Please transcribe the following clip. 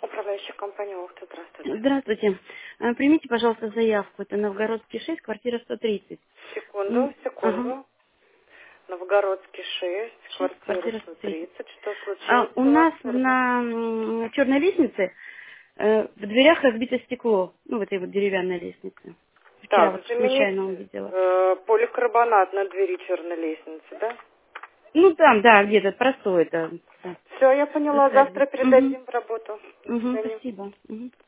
Управляющая компания «Ухта», здравствуйте. Здравствуйте. Примите, пожалуйста, заявку. Это Новгородский 6, квартира 130. Секунду, Ага. секунду. Новгородский 6, 6, квартира квартира 130. 130. Что случилось У у вас? нас на черной лестнице в дверях разбито стекло. Ну, в этой вот деревянной лестнице. Вчера Так, вот заменить случайно увидела. поликарбонат на двери черной лестницы, да? Ну, там, да, где-то простой это. Все, я поняла. Заказе. Завтра передадим в работу. До Угу, свидания. спасибо. Мгм.